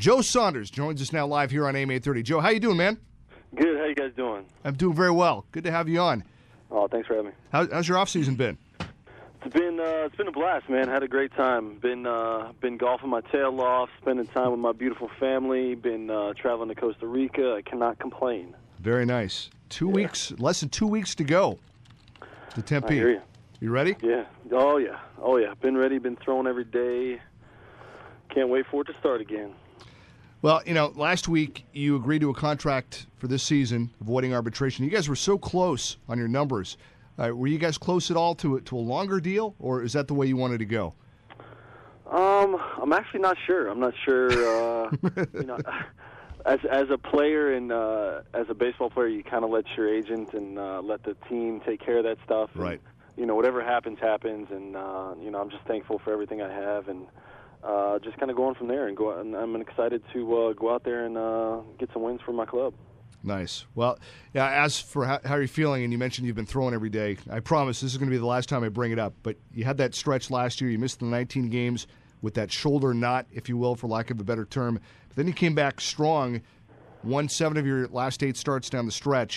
Joe Saunders joins us now live here on AM 830. Joe, how you doing, man? Good. How you guys doing? I'm doing very well. Good to have you on. Oh, thanks for having me. How's your off season been? It's been a blast, man. Had a great time. Been golfing my tail off, spending time with my beautiful family. Been traveling to Costa Rica. I cannot complain. Very nice. 2 weeks, less than 2 weeks to go to Tempe. I hear you. You ready? Yeah. Oh yeah. Been ready. Been throwing every day. Can't wait for it to start again. Well, last week you agreed to a contract for this season, avoiding arbitration. You guys were so close on your numbers. Were you guys close at all to a longer deal, or is that the way you wanted to go? I'm actually not sure. I'm not sure. As a player and as a baseball player, you kind of let your agent and let the team take care of that stuff. Right. And, whatever happens, and I'm just thankful for everything I have, and just kind of going from there. And I'm excited to go out there and get some wins for my club. Nice. Well, yeah, as for how you're feeling, and you mentioned you've been throwing every day, I promise this is going to be the last time I bring it up, but you had that stretch last year. You missed the 19 games with that shoulder knot, if you will, for lack of a better term. But then you came back strong, won 7 of your last 8 starts down the stretch.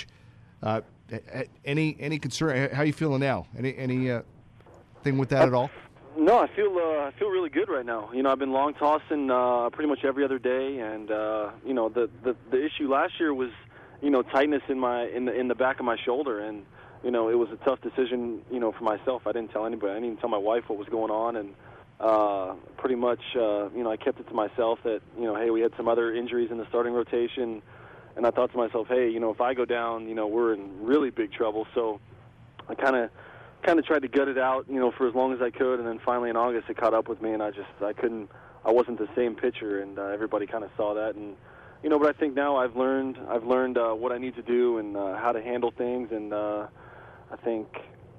Any concern? How are you feeling now? Any thing with that at all? No, I feel really good right now. I've been long tossing pretty much every other day, and the issue last year was tightness in the back of my shoulder, and it was a tough decision for myself. I didn't tell anybody. I didn't even tell my wife what was going on, and pretty much I kept it to myself that hey, we had some other injuries in the starting rotation, and I thought to myself, hey, if I go down, we're in really big trouble. So I kind of tried to gut it out, for as long as I could, and then finally in August it caught up with me, and I wasn't the same pitcher, and everybody kind of saw that, and but I think now I've learned what I need to do and how to handle things, and I think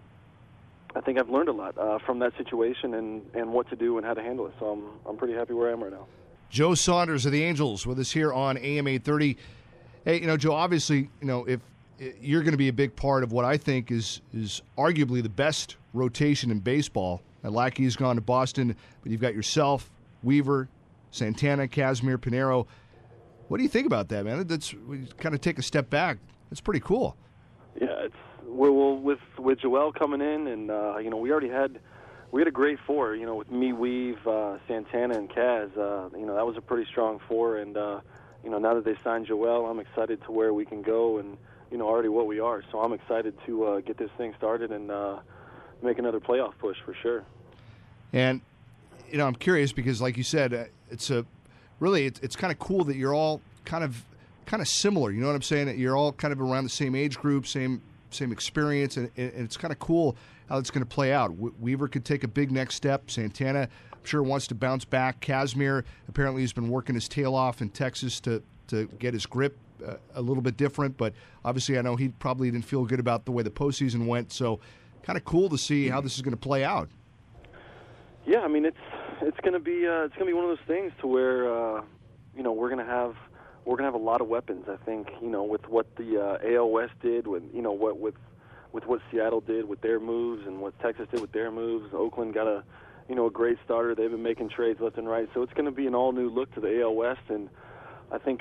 I've learned a lot from that situation and what to do and how to handle it. So I'm pretty happy where I am right now. Joe Saunders of the Angels with us here on AM 830. Hey, Joe, obviously, if you're going to be a big part of what I think is arguably the best rotation in baseball. Lackey's gone to Boston, but you've got yourself, Weaver, Santana, Kazmir, Pinero. What do you think about that, man? We kind of take a step back. It's pretty cool. Yeah, with Joel coming in, and we had a great 4. With me, Weave, Santana, and Kaz. That was a pretty strong 4, and now that they signed Joel, I'm excited to where we can go, and already what we are. So I'm excited to get this thing started and make another playoff push for sure. And I'm curious because, like you said, it's kind of cool that you're all kind of similar. You know what I'm saying? That you're all kind of around the same age group, same experience, and it's kind of cool how it's going to play out. Weaver could take a big next step. Santana, I'm sure, wants to bounce back. Kazmir apparently has been working his tail off in Texas to get his grip a little bit different, but obviously I know he probably didn't feel good about the way the postseason went. So, kind of cool to see how this is going to play out. Yeah, I mean it's going to be one of those things to where we're going to have a lot of weapons. I think with what the AL West did, with what Seattle did with their moves and what Texas did with their moves. Oakland got a great starter. They've been making trades left and right, so it's going to be an all new look to the AL West, and I think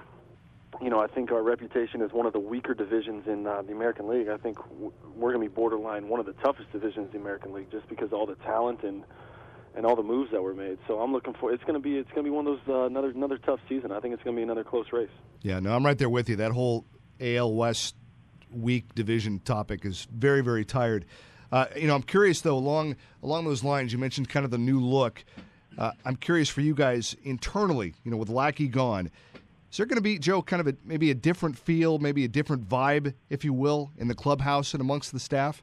I think our reputation is one of the weaker divisions in the American League. I think we're going to be borderline one of the toughest divisions in the American League, just because all the talent and all the moves that were made. So I'm looking for it's going to be one of those another tough season. I think it's going to be another close race. Yeah, no, I'm right there with you. That whole AL West weak division topic is very, very tired. I'm curious though, along those lines, you mentioned kind of the new look. I'm curious for you guys internally, with Lackey gone, is there going to be, Joe, kind of maybe a different feel, maybe a different vibe, if you will, in the clubhouse and amongst the staff?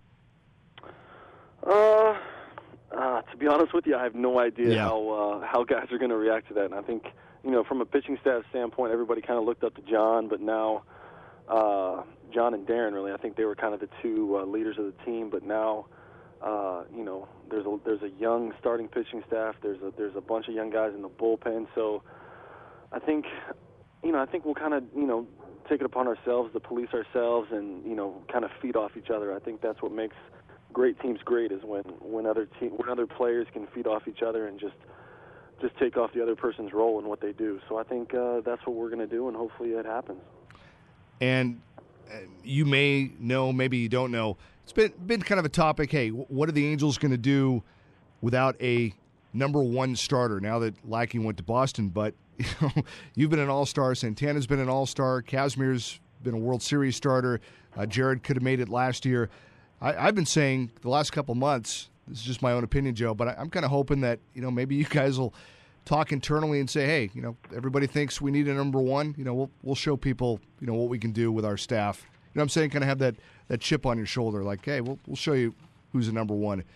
To be honest with you, I have no idea how guys are going to react to that. And I think, from a pitching staff standpoint, everybody kind of looked up to John, but now John and Darren, really, I think they were kind of the two leaders of the team. But now, there's a young starting pitching staff. There's a bunch of young guys in the bullpen. So I think we'll kind of, take it upon ourselves to police ourselves and, kind of feed off each other. I think that's what makes great teams great, is when other players can feed off each other and just just take off the other person's role in what they do. So I think that's what we're going to do, and hopefully it happens. And you may know, maybe you don't know, it's been kind of a topic. Hey, what are the Angels going to do without a number one starter now that Lackey went to Boston? But you've been an all-star. Santana's been an all-star. Kazmier's been a World Series starter. Jared could have made it last year. I've been saying the last couple months, this is just my own opinion, Joe, but I'm kind of hoping that maybe you guys will talk internally and say, hey, everybody thinks we need a number one. We'll show people what we can do with our staff. You know what I'm saying? Kind of have that chip on your shoulder, like, hey, we'll show you who's the number one.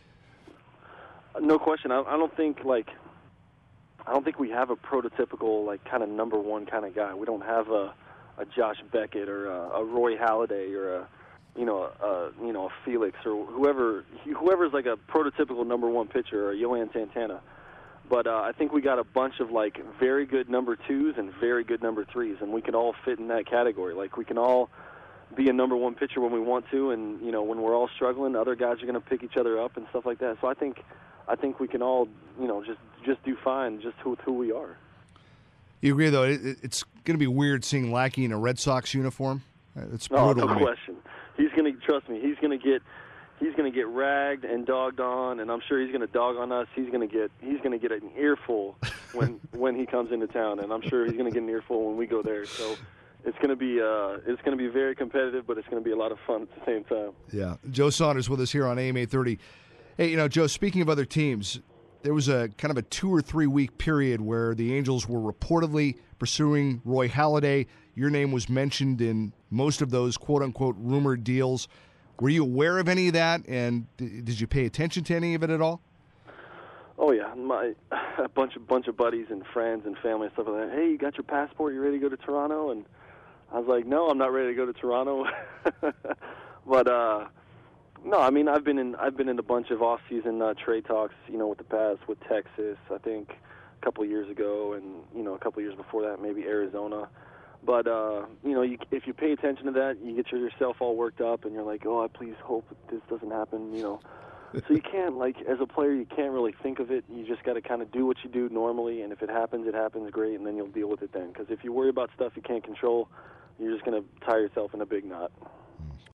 No question. I don't think we have a prototypical kind of number one kind of guy. We don't have a Josh Beckett or a Roy Halladay or a Felix or whoever's like a prototypical number one pitcher, or Yohan Santana. But I think we got a bunch of very good number twos and very good number threes, and we can all fit in that category. We can all be a number one pitcher when we want to, and when we're all struggling, other guys are going to pick each other up and stuff like that. So I think we can all just do fine just with who we are. You agree, though, it's going to be weird seeing Lackey in a Red Sox uniform? It's brutal. No question. He's going to, trust me, he's going to get ragged and dogged on, and I'm sure he's going to dog on us. He's going to get an earful when he comes into town, and I'm sure he's going to get an earful when we go there. So it's going to be very competitive, but it's going to be a lot of fun at the same time. Yeah. Joe Saunders with us here on AM 830. Hey, Joe, speaking of other teams, there was a kind of a 2 or 3 week period where the Angels were reportedly pursuing Roy Halladay. Your name was mentioned in most of those quote-unquote rumored deals. Were you aware of any of that, and did you pay attention to any of it at all? Oh yeah, a bunch of buddies and friends and family and stuff like that. Hey, you got your passport? You ready to go to Toronto? And I was like, no, I'm not ready to go to Toronto. But no, I mean, I've been in a bunch of off-season trade talks, with the Pats, with Texas, I think a couple of years ago, and a couple of years before that, maybe Arizona. But if you pay attention to that, you get yourself all worked up, and you're like, oh, I please hope this doesn't happen. So you can't, as a player, you can't really think of it. You just got to kind of do what you do normally, and if it happens, great, and then you'll deal with it then. Because if you worry about stuff you can't control, you're just going to tie yourself in a big knot.